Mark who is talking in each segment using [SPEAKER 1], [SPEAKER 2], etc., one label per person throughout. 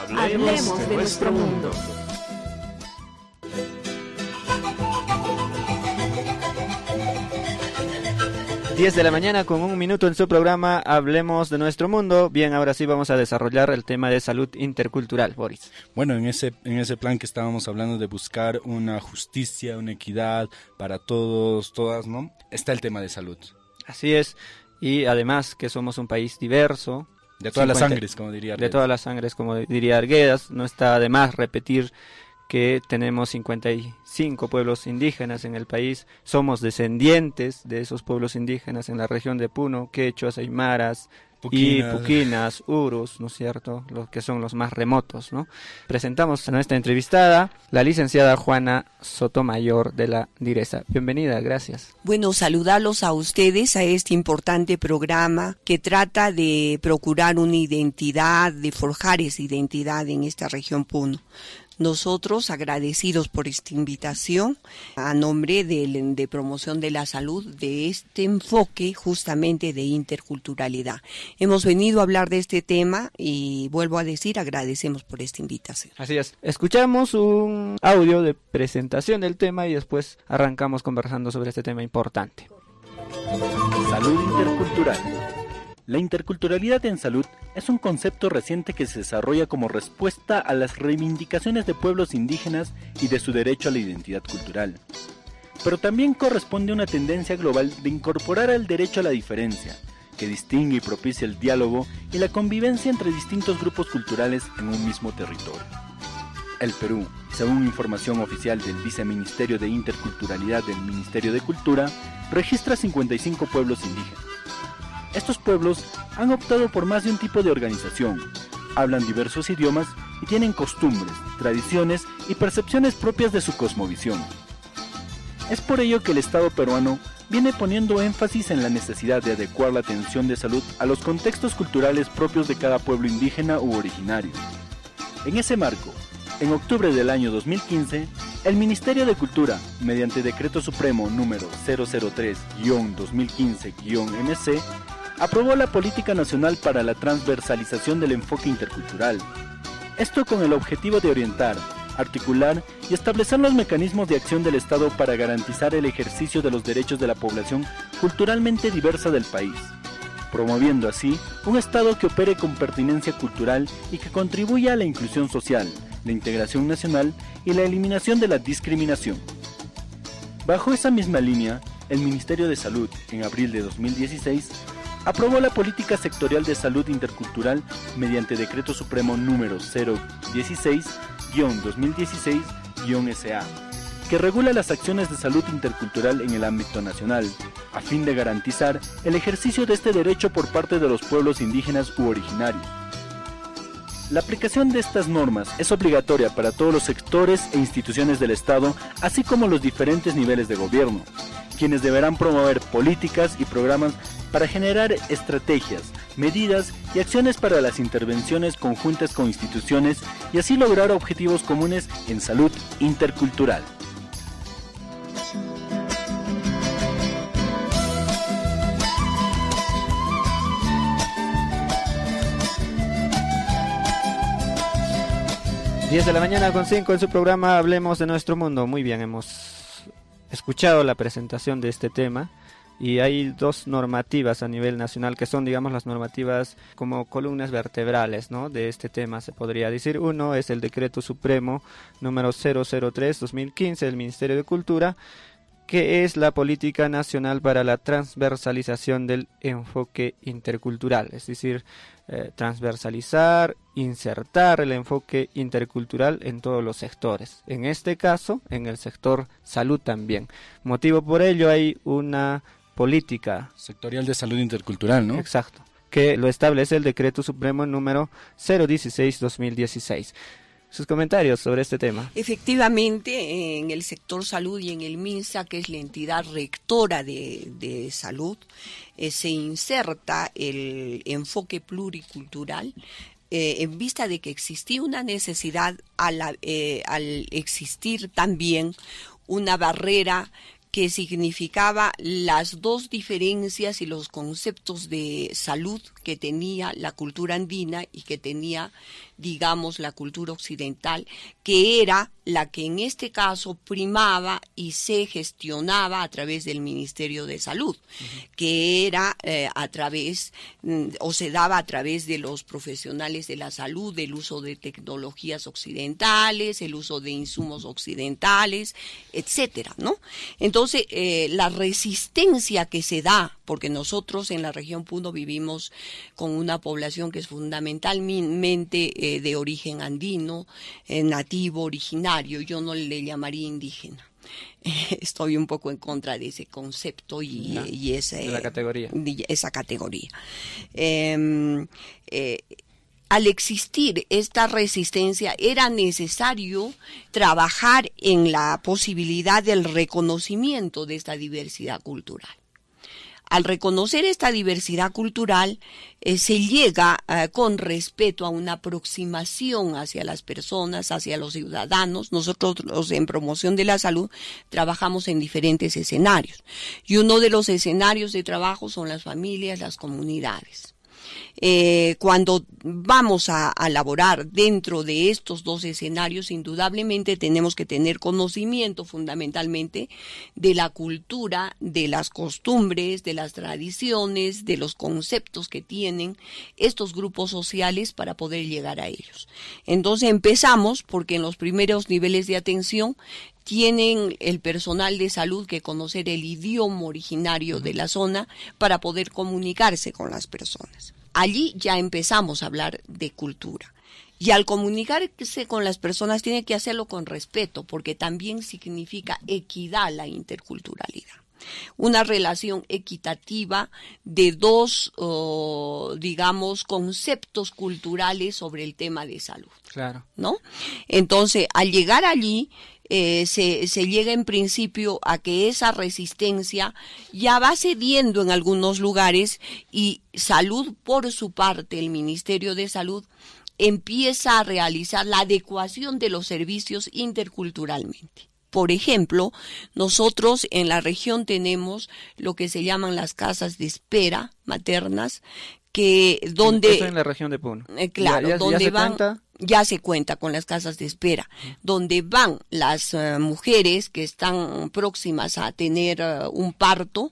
[SPEAKER 1] Hablemos de nuestro mundo.
[SPEAKER 2] 10 de la mañana con 1 minuto en su programa Hablemos de nuestro mundo. Bien, ahora sí vamos a desarrollar el tema de salud intercultural, Boris.
[SPEAKER 3] Bueno, en ese plan que estábamos hablando de buscar una justicia, una equidad para todos, todas, ¿no? Está el tema de salud.
[SPEAKER 2] Así es, y además que somos un país diverso.
[SPEAKER 3] De todas las sangres, como diría Arguedas.
[SPEAKER 2] De todas las sangres, como diría Arguedas. No está de más repetir que tenemos 55 pueblos indígenas en el país, somos descendientes de esos pueblos indígenas en la región de Puno, quechuas, aymaras y puquinas, urus, ¿no es cierto?, los que son los más remotos, ¿no? Presentamos a nuestra entrevistada, la licenciada Juana Sotomayor de la DIRESA. Bienvenida, gracias.
[SPEAKER 4] Bueno, saludarlos a ustedes a este importante programa que trata de procurar una identidad, de forjar esa identidad en esta región Puno. Nosotros agradecidos por esta invitación a nombre de promoción de la salud, de este enfoque justamente de interculturalidad. Hemos venido a hablar de este tema y vuelvo a decir, agradecemos por esta invitación.
[SPEAKER 2] Así es. Escuchamos un audio de presentación del tema y después arrancamos conversando sobre este tema importante.
[SPEAKER 5] Salud intercultural. La interculturalidad en salud es un concepto reciente que se desarrolla como respuesta a las reivindicaciones de pueblos indígenas y de su derecho a la identidad cultural. Pero también corresponde a una tendencia global de incorporar el derecho a la diferencia, que distingue y propicia el diálogo y la convivencia entre distintos grupos culturales en un mismo territorio. El Perú, según información oficial del Viceministerio de Interculturalidad del Ministerio de Cultura, registra 55 pueblos indígenas. Estos pueblos han optado por más de un tipo de organización, hablan diversos idiomas y tienen costumbres, tradiciones y percepciones propias de su cosmovisión. Es por ello que el Estado peruano viene poniendo énfasis en la necesidad de adecuar la atención de salud a los contextos culturales propios de cada pueblo indígena u originario. En ese marco, en octubre del año 2015, el Ministerio de Cultura, mediante Decreto Supremo número 003-2015-MC, aprobó la Política Nacional para la Transversalización del Enfoque Intercultural. Esto con el objetivo de orientar, articular y establecer los mecanismos de acción del Estado para garantizar el ejercicio de los derechos de la población culturalmente diversa del país, promoviendo así un Estado que opere con pertinencia cultural y que contribuya a la inclusión social, la integración nacional y la eliminación de la discriminación. Bajo esa misma línea, el Ministerio de Salud, en abril de 2016, aprobó la Política Sectorial de Salud Intercultural mediante Decreto Supremo número 016-2016-SA, que regula las acciones de salud intercultural en el ámbito nacional, a fin de garantizar el ejercicio de este derecho por parte de los pueblos indígenas u originarios. La aplicación de estas normas es obligatoria para todos los sectores e instituciones del Estado, así como los diferentes niveles de gobierno, quienes deberán promover políticas y programas para generar estrategias, medidas y acciones para las intervenciones conjuntas con instituciones y así lograr objetivos comunes en salud intercultural.
[SPEAKER 2] Diez de la mañana con 5 en su programa Hablemos de nuestro mundo. Muy bien, hemos escuchado la presentación de este tema. Y hay dos normativas a nivel nacional que son, digamos, las normativas como columnas vertebrales, ¿no?, de este tema, se podría decir. Uno es el Decreto Supremo número 003-2015 del Ministerio de Cultura, que es la Política Nacional para la Transversalización del Enfoque Intercultural, es decir, transversalizar, insertar el enfoque intercultural en todos los sectores. En este caso, en el sector salud también. Motivo por ello hay una política
[SPEAKER 3] sectorial de salud intercultural, ¿no?
[SPEAKER 2] Exacto, que lo establece el Decreto Supremo número 016-2016. Sus comentarios sobre este tema.
[SPEAKER 4] Efectivamente, en el sector salud y en el MINSA, que es la entidad rectora de salud, se inserta el enfoque pluricultural en vista de que existía una necesidad al existir también una barrera que significaba las dos diferencias y los conceptos de salud que tenía la cultura andina y que tenía, digamos, la cultura occidental, que era la que en este caso primaba y se gestionaba a través del Ministerio de Salud, que era a través, o se daba a través de los profesionales de la salud, el uso de tecnologías occidentales, el uso de insumos occidentales, etcétera, ¿no? Entonces, la resistencia que se da, porque nosotros en la región Puno vivimos con una población que es fundamentalmente de origen andino, nativo, originario, yo no le llamaría indígena. Estoy un poco en contra de ese concepto y
[SPEAKER 2] la categoría.
[SPEAKER 4] Esa categoría. Al existir esta resistencia, era necesario trabajar en la posibilidad del reconocimiento de esta diversidad cultural. Al reconocer esta diversidad cultural, se llega con respeto a una aproximación hacia las personas, hacia los ciudadanos. Nosotros en promoción de la salud trabajamos en diferentes escenarios. Y uno de los escenarios de trabajo son las familias, las comunidades. Cuando vamos a laborar dentro de estos dos escenarios, indudablemente tenemos que tener conocimiento fundamentalmente de la cultura, de las costumbres, de las tradiciones, de los conceptos que tienen estos grupos sociales para poder llegar a ellos. Entonces empezamos porque en los primeros niveles de atención tienen el personal de salud que conocer el idioma originario de la zona para poder comunicarse con las personas. Allí ya empezamos a hablar de cultura. Y al comunicarse con las personas tiene que hacerlo con respeto, porque también significa equidad la interculturalidad. Una relación equitativa de dos, digamos, conceptos culturales sobre el tema de salud.
[SPEAKER 2] Claro.
[SPEAKER 4] ¿No? Entonces, al llegar allí, se llega en principio a que esa resistencia ya va cediendo en algunos lugares y Salud, por su parte, el Ministerio de Salud, empieza a realizar la adecuación de los servicios interculturalmente. Por ejemplo, nosotros en la región tenemos lo que se llaman las casas de espera maternas, que donde
[SPEAKER 2] eso en la región de Puno.
[SPEAKER 4] Claro, donde
[SPEAKER 2] ya
[SPEAKER 4] van, ya se cuenta con las casas de espera, donde van las mujeres que están próximas a tener un parto,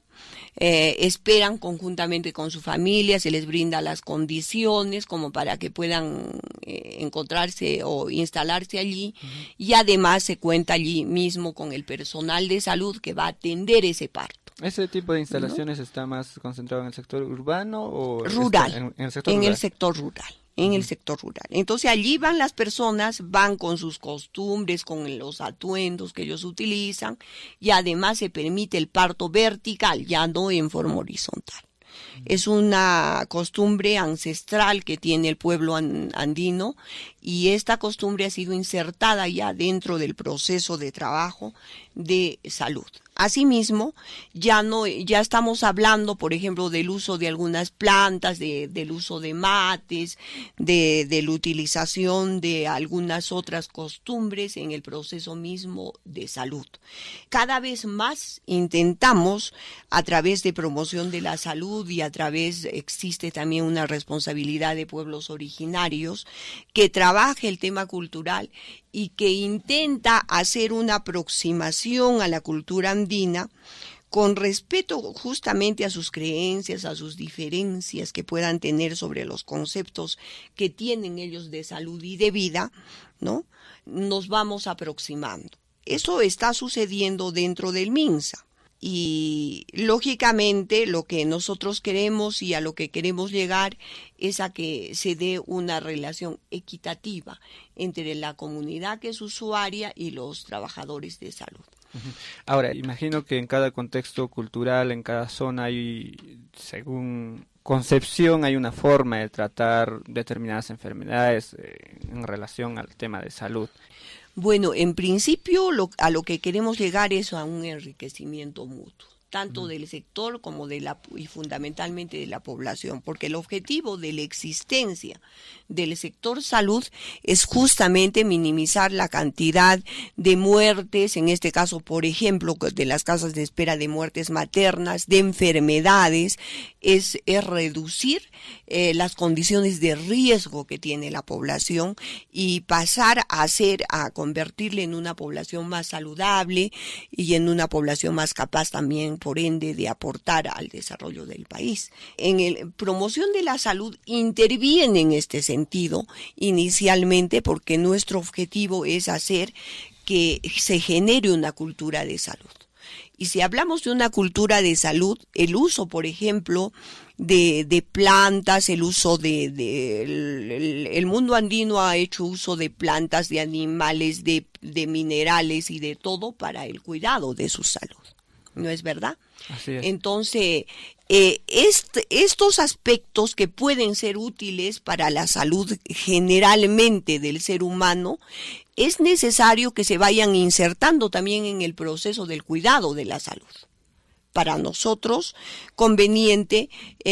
[SPEAKER 4] esperan conjuntamente con su familia, se les brinda las condiciones como para que puedan encontrarse o instalarse allí, y además se cuenta allí mismo con el personal de salud que va a atender ese parto.
[SPEAKER 2] ¿Ese tipo de instalaciones está más concentrado en el sector urbano o
[SPEAKER 4] rural?
[SPEAKER 2] En el sector rural.
[SPEAKER 4] El sector rural. En el sector rural. Entonces allí van las personas, van con sus costumbres, con los atuendos que ellos utilizan, y además se permite el parto vertical, ya no en forma horizontal. Es una costumbre ancestral que tiene el pueblo andino, y esta costumbre ha sido insertada ya dentro del proceso de trabajo de salud. Asimismo, ya estamos hablando, por ejemplo, del uso de algunas plantas, del uso de mates, de la utilización de algunas otras costumbres en el proceso mismo de salud. Cada vez más intentamos, a través de promoción de la salud y existe también una responsabilidad de pueblos originarios, que trabaje el tema cultural y que intenta hacer una aproximación a la cultura andina con respeto justamente a sus creencias, a sus diferencias que puedan tener sobre los conceptos que tienen ellos de salud y de vida, ¿no? Nos vamos aproximando. Eso está sucediendo dentro del MINSA. Y lógicamente lo que nosotros queremos y a lo que queremos llegar es a que se dé una relación equitativa entre la comunidad que es usuaria y los trabajadores de salud.
[SPEAKER 2] Ahora, imagino que en cada contexto cultural, en cada zona hay, según concepción, hay una forma de tratar determinadas enfermedades en relación al tema de salud.
[SPEAKER 4] Bueno, en principio a lo que queremos llegar es a un enriquecimiento mutuo. tanto del sector como y fundamentalmente de la población, porque el objetivo de la existencia del sector salud es justamente minimizar la cantidad de muertes, en este caso, por ejemplo, de las casas de espera, de muertes maternas, de enfermedades, es reducir las condiciones de riesgo que tiene la población y pasar a convertirle en una población más saludable y en una población más capaz también, por ende, de aportar al desarrollo del país. En promoción de la salud interviene en este sentido inicialmente porque nuestro objetivo es hacer que se genere una cultura de salud. Y si hablamos de una cultura de salud, el uso, por ejemplo, de plantas, el uso el mundo andino ha hecho uso de plantas, de animales, de minerales y de todo para el cuidado de su salud. ¿No es verdad?
[SPEAKER 2] Así es.
[SPEAKER 4] Entonces, estos aspectos que pueden ser útiles para la salud generalmente del ser humano, es necesario que se vayan insertando también en el proceso del cuidado de la salud. Para nosotros, conveniente,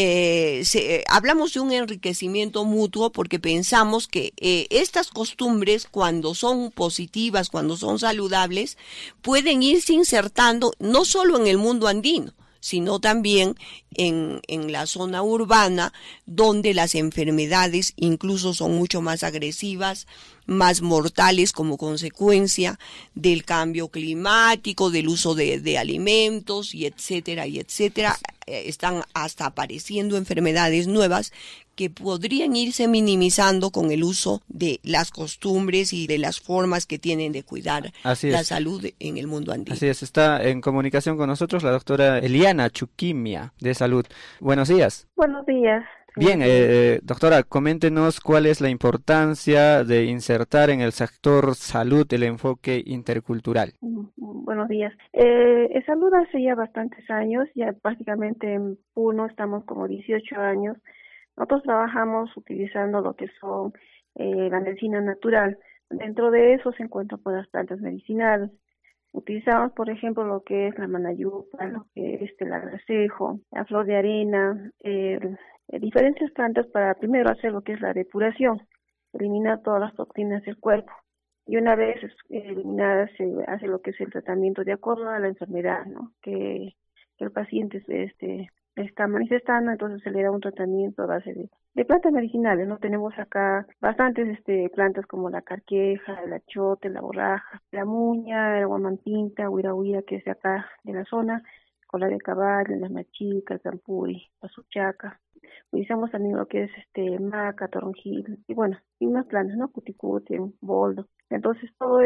[SPEAKER 4] hablamos de un enriquecimiento mutuo porque pensamos que estas costumbres, cuando son positivas, cuando son saludables, pueden irse insertando no solo en el mundo andino, sino también en la zona urbana, donde las enfermedades incluso son mucho más agresivas, más mortales como consecuencia del cambio climático, del uso de alimentos, y etcétera, y etcétera. Están hasta apareciendo enfermedades nuevas que podrían irse minimizando con el uso de las costumbres y de las formas que tienen de cuidar la salud en el mundo andino.
[SPEAKER 2] Así es, está en comunicación con nosotros la doctora Eliana Chuquimia, de Salud. Buenos días.
[SPEAKER 6] Buenos días.
[SPEAKER 2] Bien, doctora, coméntenos cuál es la importancia de insertar en el sector salud el enfoque intercultural.
[SPEAKER 6] Buenos días. Salud hace ya bastantes años, ya prácticamente en Puno estamos como 18 años. Nosotros trabajamos utilizando lo que son la medicina natural. Dentro de eso se encuentran pues, las plantas medicinales. Utilizamos, por ejemplo, lo que es la manayupa, lo que es el agracejo, la flor de arena, diferentes plantas para primero hacer lo que es la depuración, eliminar todas las toxinas del cuerpo. Y una vez eliminadas se hace lo que es el tratamiento de acuerdo a la enfermedad, ¿no? que el paciente está manifestando, entonces se le da un tratamiento a base de plantas medicinales, ¿no? Tenemos acá bastantes plantas como la carqueja, el achote, la borraja, la muña, el guamantinta, huira, que es de acá, de la zona, cola de caballo, la machica, el zampuri, la suchaca. Utilizamos también lo que es maca, toronjil, y bueno, y más plantas, ¿no? Cuticuti, boldo. Entonces todo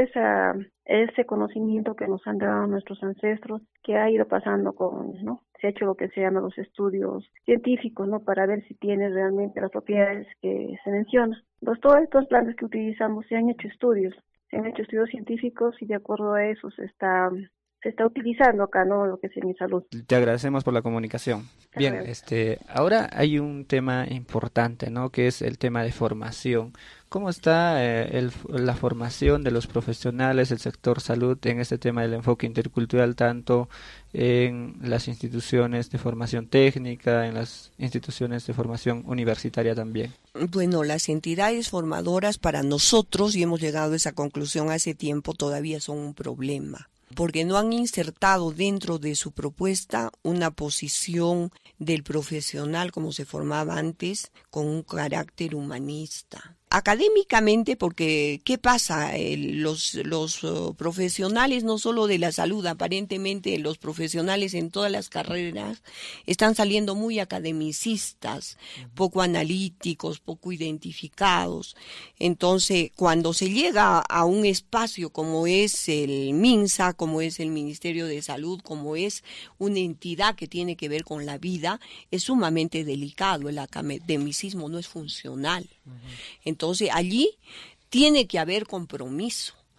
[SPEAKER 6] ese conocimiento que nos han dado nuestros ancestros, que ha ido pasando ¿no? Se ha hecho lo que se llama los estudios científicos, ¿no? Para ver si tiene realmente las propiedades que se mencionan. Entonces todas estas plantas que utilizamos se han hecho estudios científicos y de acuerdo a eso se está utilizando acá, ¿no? Lo que es en salud.
[SPEAKER 2] Te agradecemos por la comunicación. Bien, ahora hay un tema importante, ¿no? Que es el tema de formación. ¿Cómo está la formación de los profesionales del sector salud en este tema del enfoque intercultural, tanto en las instituciones de formación técnica, en las instituciones de formación universitaria también?
[SPEAKER 4] Bueno, las entidades formadoras para nosotros, y hemos llegado a esa conclusión hace tiempo, todavía son un problema, porque no han insertado dentro de su propuesta una posición del profesional como se formaba antes, con un carácter humanista. Académicamente, porque ¿qué pasa? Los profesionales, no solo de la salud, aparentemente los profesionales en todas las carreras están saliendo muy academicistas, poco analíticos, poco identificados. Entonces, cuando se llega a un espacio como es el MINSA, como es el Ministerio de Salud, como es una entidad que tiene que ver con la vida, es sumamente delicado. El academicismo no es funcional. Entonces allí tiene que haber compromiso.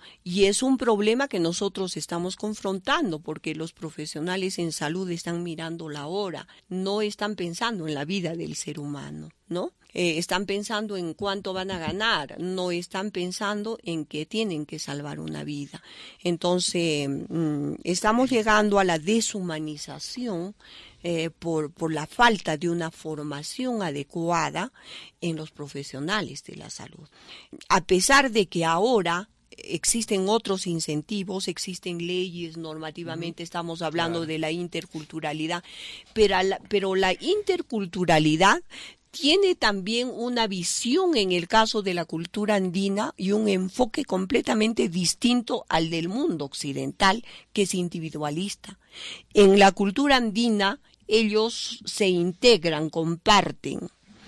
[SPEAKER 4] Y es un problema que nosotros estamos confrontando porque los profesionales en salud están mirando la hora, no están pensando en la vida del ser humano, ¿no? Están pensando en cuánto van a ganar, no están pensando en que tienen que salvar una vida. Entonces, estamos llegando a la deshumanización por la falta de una formación adecuada en los profesionales de la salud. A pesar de que ahora existen otros incentivos, existen leyes, normativamente estamos hablando de la interculturalidad, pero la interculturalidad tiene también una visión en el caso de la cultura andina y un enfoque completamente distinto al del mundo occidental, que es individualista. En la cultura andina ellos se integran, comparten.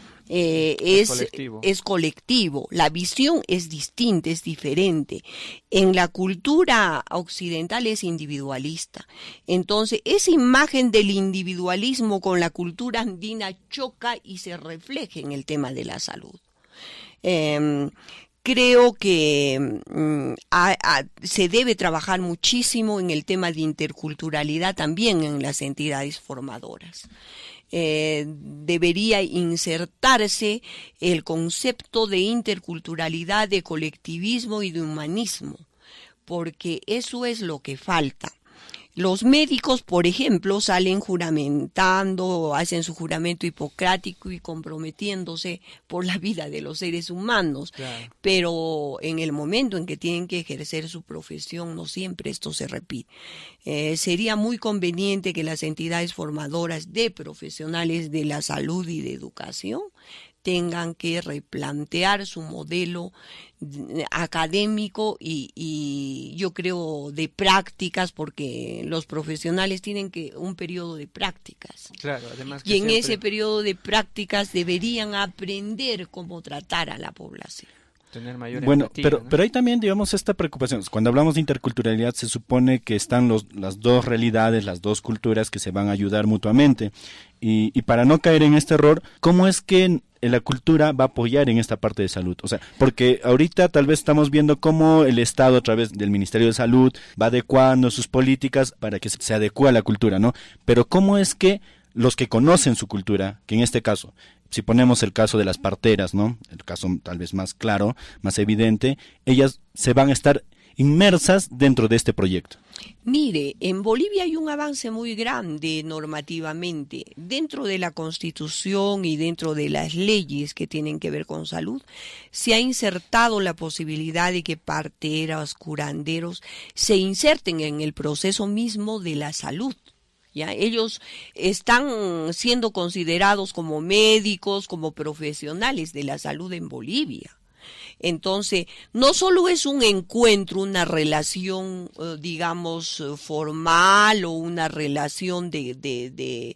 [SPEAKER 4] Es colectivo, la visión es distinta, es diferente. En la cultura occidental es individualista. Entonces, esa imagen del individualismo con la cultura andina choca y se refleja en el tema de la salud. Creo que se debe trabajar muchísimo en el tema de interculturalidad también en las entidades formadoras. Debería insertarse el concepto de interculturalidad, de colectivismo y de humanismo, porque eso es lo que falta. Los médicos, por ejemplo, salen juramentando, hacen su juramento hipocrático y comprometiéndose por la vida de los seres humanos, claro. Pero en el momento en que tienen que ejercer su profesión, no siempre esto se repite. Sería muy conveniente que las entidades formadoras de profesionales de la salud y de educación tengan que replantear su modelo académico y yo creo de prácticas, porque los profesionales tienen que un periodo de prácticas.
[SPEAKER 2] Claro, además
[SPEAKER 4] que y en ese periodo de prácticas deberían aprender cómo tratar a la población.
[SPEAKER 2] Tener mayor
[SPEAKER 3] bueno,
[SPEAKER 2] empatía, ¿no?
[SPEAKER 3] Pero hay también, digamos, esta preocupación. Cuando hablamos de interculturalidad se supone que están las dos realidades, las dos culturas que se van a ayudar mutuamente. Y para no caer en este error, ¿cómo es que la cultura va a apoyar en esta parte de salud? O sea, porque ahorita tal vez estamos viendo cómo el Estado a través del Ministerio de Salud va adecuando sus políticas para que se adecue a la cultura, ¿no? Pero ¿cómo es que los que conocen su cultura, que en este caso, si ponemos el caso de las parteras, ¿no? El caso tal vez más claro, más evidente, ellas se van a estar inmersas dentro de este proyecto.
[SPEAKER 4] Mire, en Bolivia hay un avance muy grande normativamente. Dentro de la Constitución y dentro de las leyes que tienen que ver con salud, se ha insertado la posibilidad de que parteras, curanderos se inserten en el proceso mismo de la salud. ¿Ya? Ellos están siendo considerados como médicos, como profesionales de la salud en Bolivia. Entonces, no solo es un encuentro, una relación, digamos, formal o una relación de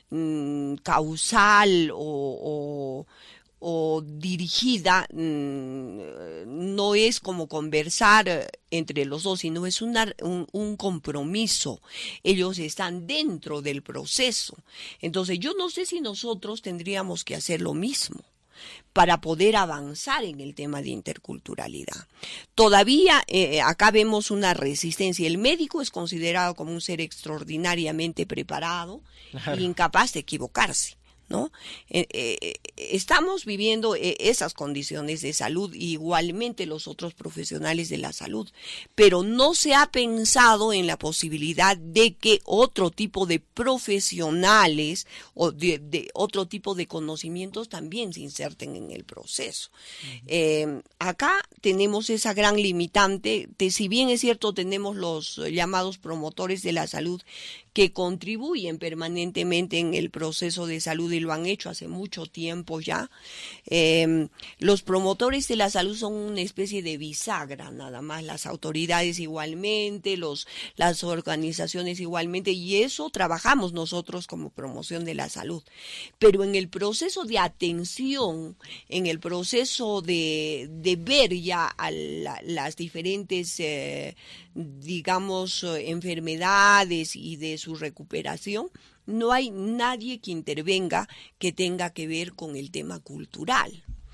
[SPEAKER 4] causal o dirigida, no es como conversar entre los dos, sino es un compromiso. Ellos están dentro del proceso. Entonces, yo no sé si nosotros tendríamos que hacer lo mismo para poder avanzar en el tema de interculturalidad. Todavía acá vemos una resistencia. El médico es considerado como un ser extraordinariamente preparado, claro, e incapaz de equivocarse, ¿no? Estamos viviendo esas condiciones de salud, igualmente los otros profesionales de la salud, pero no se ha pensado en la posibilidad de que otro tipo de profesionales o de otro tipo de conocimientos también se inserten en el proceso. Acá tenemos esa gran limitante, si bien es cierto tenemos los llamados promotores de la salud que contribuyen permanentemente en el proceso de salud y lo han hecho hace mucho tiempo ya. Los promotores de la salud son una especie de bisagra, nada más, las autoridades igualmente, las organizaciones igualmente, y eso trabajamos nosotros como promoción de la salud. Pero en el proceso de atención, en el proceso de ver ya a las diferentes digamos, enfermedades y de su recuperación, no hay nadie que intervenga que tenga que ver con el tema cultural.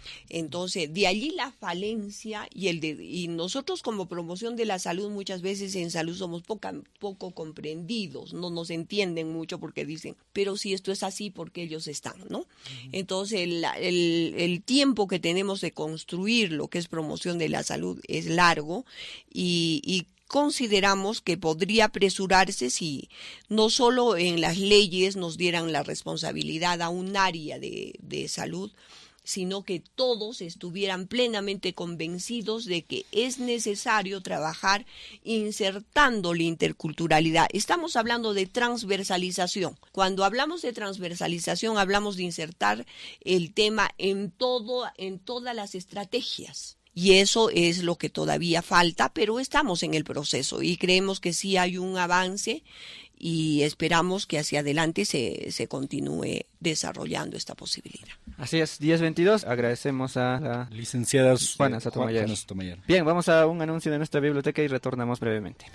[SPEAKER 4] Entonces, de allí la falencia y nosotros como promoción de la salud muchas veces en salud somos poco comprendidos, no nos entienden mucho porque dicen, pero si esto es así, ¿por qué ellos están, no? Entonces, el tiempo que tenemos de construir lo que es promoción de la salud es largo y consideramos que podría apresurarse si no solo en las leyes nos dieran la responsabilidad a un área de salud, sino que todos estuvieran plenamente convencidos de que es necesario trabajar insertando la interculturalidad. Estamos hablando de transversalización. Cuando hablamos de transversalización, hablamos de insertar el tema en todas las estrategias. Y eso es lo que todavía falta, pero estamos en el proceso y creemos que sí hay un avance y esperamos que hacia adelante se continúe desarrollando esta posibilidad.
[SPEAKER 2] Así es, 10:22, agradecemos a la
[SPEAKER 3] licenciada
[SPEAKER 2] Juana Sotomayor. Bien, vamos a un anuncio de nuestra biblioteca y retornamos brevemente.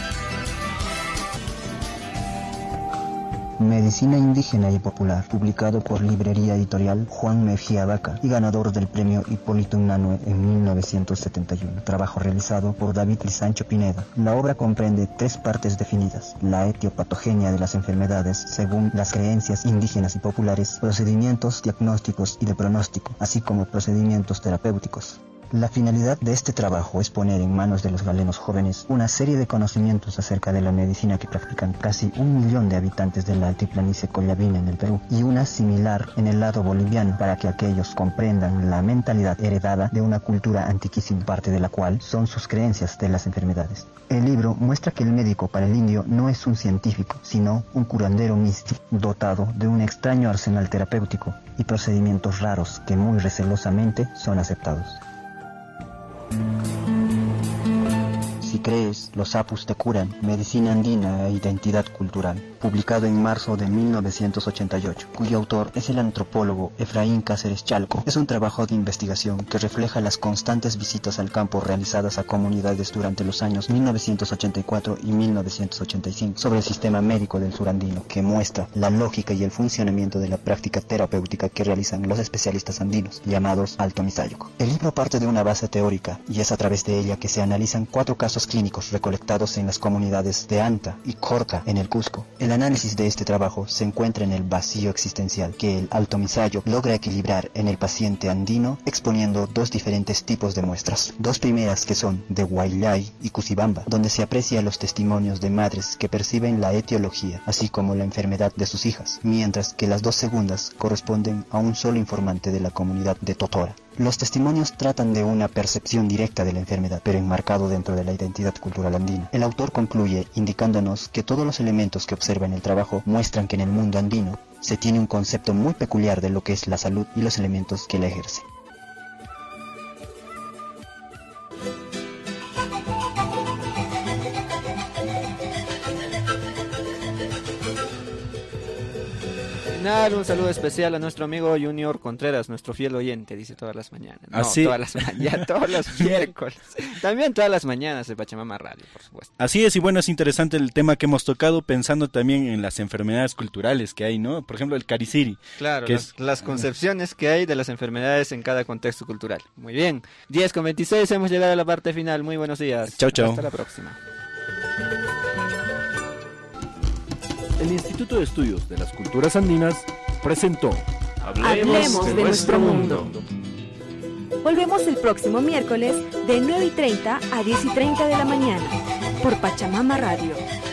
[SPEAKER 7] Medicina indígena y popular, publicado por Librería Editorial Juan Mejía Vaca y ganador del premio Hipólito Unanue en 1971. Trabajo realizado por David y Sancho Pineda. La obra comprende 3 partes definidas: la etiopatogenia de las enfermedades según las creencias indígenas y populares, procedimientos diagnósticos y de pronóstico, así como procedimientos terapéuticos. La finalidad de este trabajo es poner en manos de los galenos jóvenes una serie de conocimientos acerca de la medicina que practican casi 1 millón de habitantes de la altiplanicie Collabina en el Perú, y una similar en el lado boliviano, para que aquellos comprendan la mentalidad heredada de una cultura antiquísima, parte de la cual son sus creencias de las enfermedades. El libro muestra que el médico para el indio no es un científico, sino un curandero místico, dotado de un extraño arsenal terapéutico y procedimientos raros que muy recelosamente son aceptados. Si crees, los apus te curan, medicina andina e identidad cultural, publicado en marzo de 1988, cuyo autor es el antropólogo Efraín Cáceres Chalco. Es un trabajo de investigación que refleja las constantes visitas al campo realizadas a comunidades durante los años 1984 y 1985 sobre el sistema médico del surandino, que muestra la lógica y el funcionamiento de la práctica terapéutica que realizan los especialistas andinos, llamados Alto Misayoc. El libro parte de una base teórica y es a través de ella que se analizan 4 casos clínicos recolectados en las comunidades de Anta y Corca en el Cusco. El análisis de este trabajo se encuentra en el vacío existencial que el Alto Misayoc logra equilibrar en el paciente andino, exponiendo 2 diferentes tipos de muestras. 2 primeras que son de Huayllay y Cusibamba, donde se aprecia los testimonios de madres que perciben la etiología, así como la enfermedad de sus hijas, mientras que las 2 segundas corresponden a un solo informante de la comunidad de Totora. Los testimonios tratan de una percepción directa de la enfermedad, pero enmarcado dentro de la identidad cultural andina. El autor concluye indicándonos que todos los elementos que observa en el trabajo muestran que en el mundo andino se tiene un concepto muy peculiar de lo que es la salud y los elementos que la ejercen.
[SPEAKER 2] Un saludo especial a nuestro amigo Junior Contreras, nuestro fiel oyente, dice todas las mañanas. No,
[SPEAKER 3] Así...
[SPEAKER 2] todas las mañanas, todos los miércoles. También todas las mañanas de Pachamama Radio, por supuesto.
[SPEAKER 3] Así es, y bueno, es interesante el tema que hemos tocado, pensando también en las enfermedades culturales que hay, ¿no? Por ejemplo, el cariciri.
[SPEAKER 2] Claro, las concepciones que hay de las enfermedades en cada contexto cultural. Muy bien, 10:26, hemos llegado a la parte final. Muy buenos días.
[SPEAKER 3] Chau, chau.
[SPEAKER 2] Hasta la próxima.
[SPEAKER 5] El Instituto de Estudios de las Culturas Andinas presentó
[SPEAKER 1] Hablemos de nuestro mundo. Volvemos el próximo miércoles de 9:30 a 10:30 de la mañana por Pachamama Radio.